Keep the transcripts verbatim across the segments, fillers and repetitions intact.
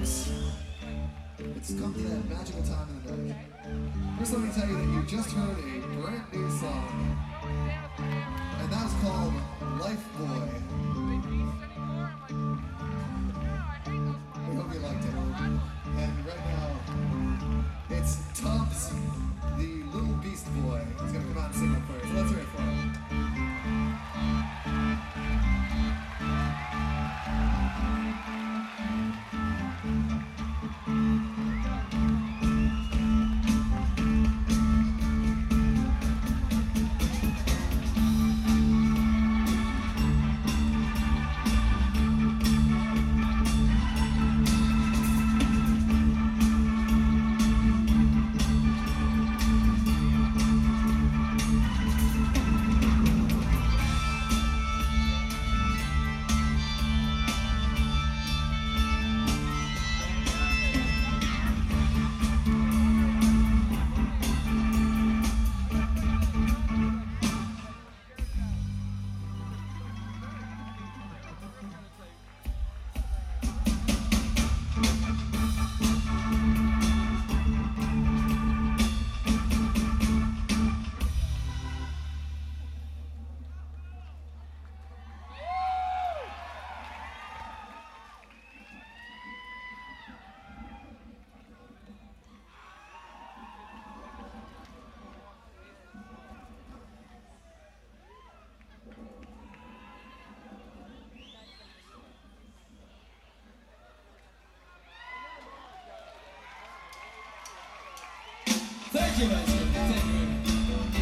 folks. It's come to that magical time of the night. First, let me tell you that you just heard a brand new song, and that's called Life Boy. We hope you liked it. And right now, it's Tubbs, the little beast boy. He's gonna come out and sing it for you. So let's hear it for him. Thank you, guys. Thank you very much.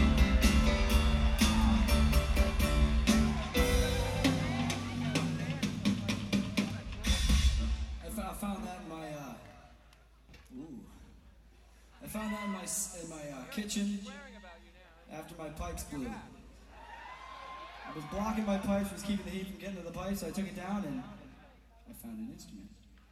I, f I found that in my, uh, ooh. I found that in my, in my uh, kitchen after my pipes blew. It was blocking my pipes, was keeping the heat from getting to the pipes, so I took it down and I found an instrument.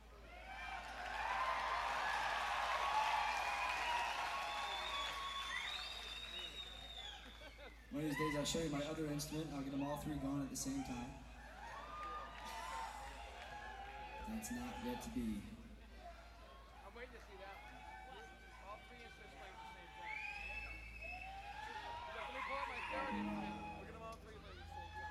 One of these days I'll show you my other instrument, I'll get them all three going at the same time. That's not yet to be. I'm waiting to see that. All three instruments playing at the same time. Let me pull out my third instrument. We're gonna all three play at the same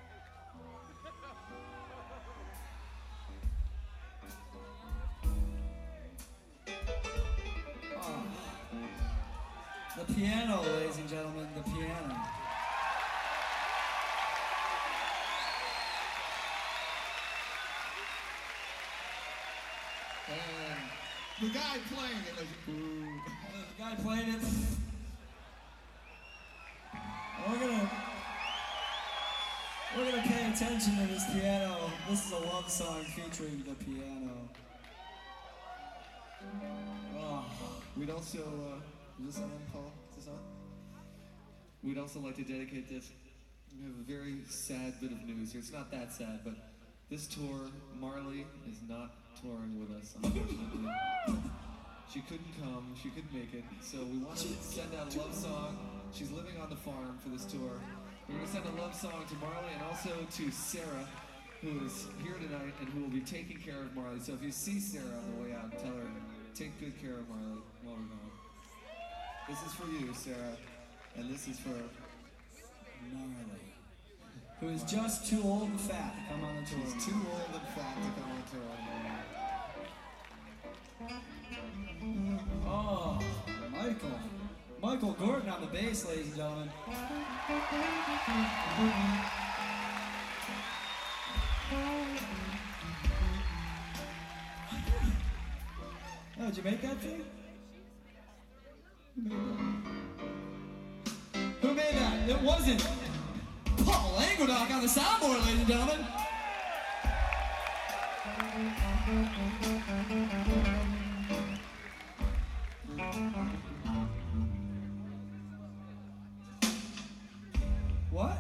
time. Oh. The piano, ladies and gentlemen, the piano. And the guy playing it was ooh. The guy playing it. We're gonna we're gonna pay attention to this piano. This is a love song featuring the piano. Oh. We'd also, uh, is this on, Paul? Is this on? We'd also like to dedicate this. We have a very sad bit of news here. It's not that sad, but this tour, Marley is not touring with us, unfortunately. She couldn't come, she couldn't make it, so we want to send out a love song. She's living on the farm for this tour. We're going to send a love song to Marley and also to Sarah, who is here tonight and who will be taking care of Marley. So if you see Sarah on the way out, tell her, take good care of Marley while we're gone. This is for you, Sarah, and this is for Marley, who is just too old and fat to come on the tour. She's too old and fat to come on tour. Oh, Michael. Michael Gordon on the bass, ladies and gentlemen. Oh, did you make that thing? Who made that? It wasn't Paul Languedoc on the soundboard, ladies and gentlemen. What?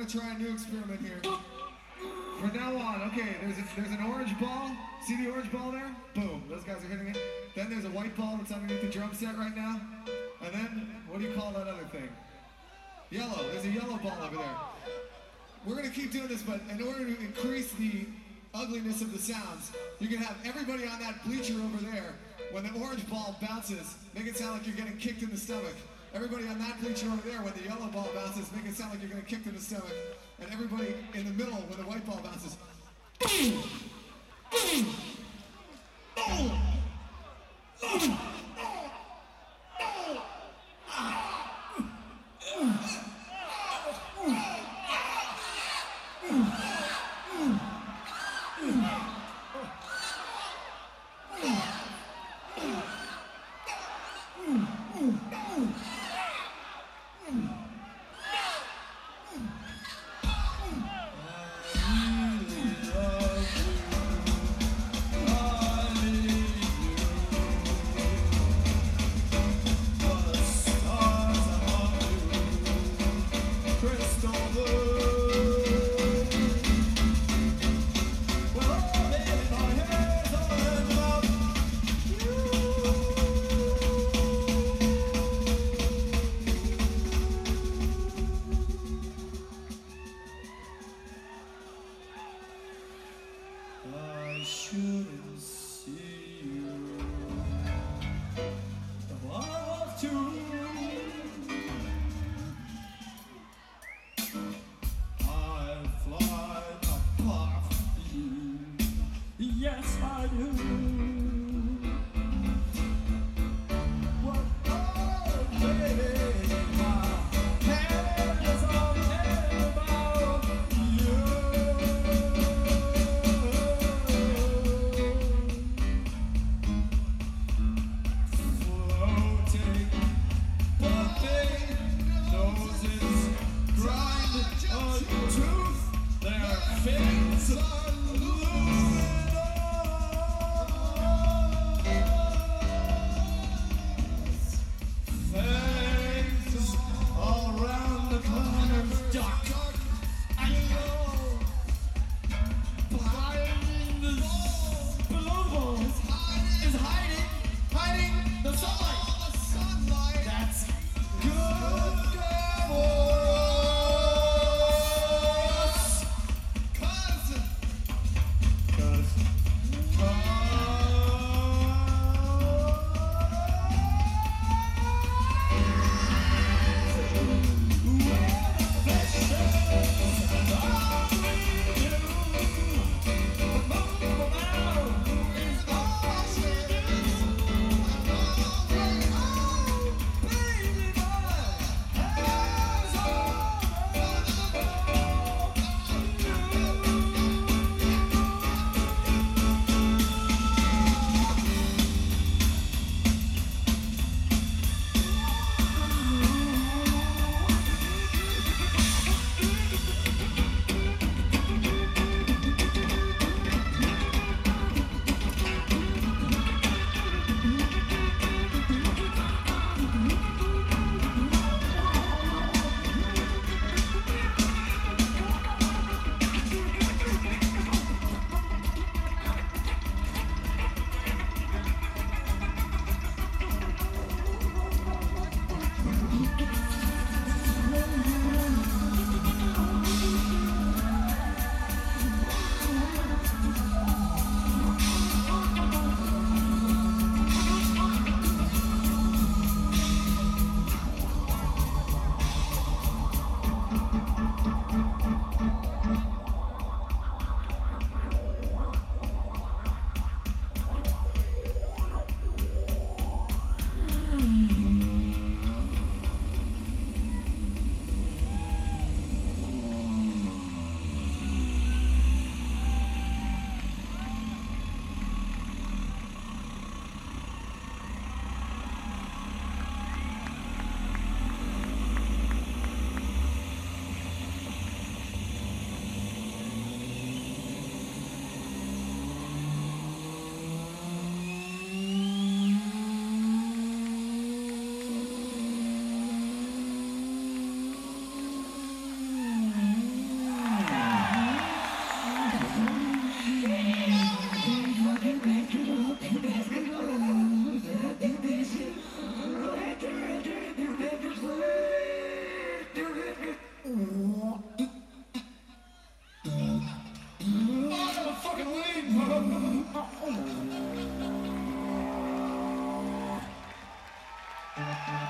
try a new experiment here. From now on, okay, there's a, there's an orange ball. See the orange ball there? Boom, those guys are hitting it. Then there's a white ball that's underneath the drum set right now. And then, what do you call that other thing? Yellow, there's a yellow ball over there. We're gonna keep doing this, but in order to increase the ugliness of the sounds, you can have everybody on that bleacher over there, when the orange ball bounces, make it sound like you're getting kicked in the stomach. Everybody on that bleacher over there, when the yellow ball bounces, make it sound like you're getting kicked in the stomach. And everybody in the middle, when the white ball bounces, boom! Boom! Boom! Boom! Hiding the sunlight. Thank